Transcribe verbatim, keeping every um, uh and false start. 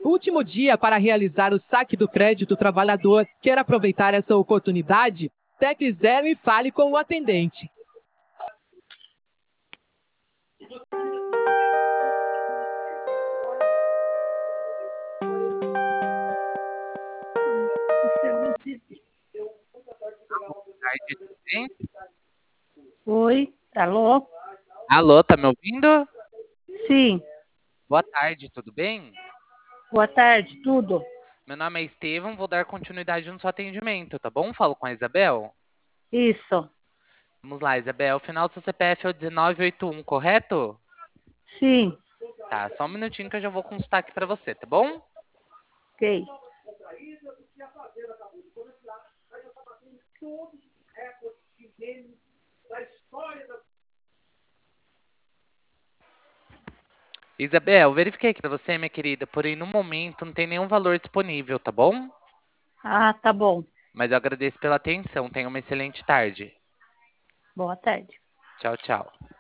último dia para realizar o saque do crédito trabalhador. Quer aproveitar essa oportunidade? Tecle zero e fale com o atendente. Tarde, tudo bem? Oi, alô? Alô, tá me ouvindo? Sim, Boa tarde, tudo bem? boa tarde, tudo? Meu nome é Estevam, vou dar continuidade no seu atendimento, tá bom? Falo com a Isabel. Isso, Vamos lá, Isabel. O final do seu C P F é o dezenove oitenta e um, correto? sim, Tá, só um minutinho que eu já vou consultar aqui pra você, tá bom? ok. Isabel, verifiquei aqui pra você, minha querida, porém no momento não tem nenhum valor disponível, tá bom? Ah, tá bom. Mas eu agradeço pela atenção. Tenha uma excelente tarde. Boa tarde. Tchau, tchau.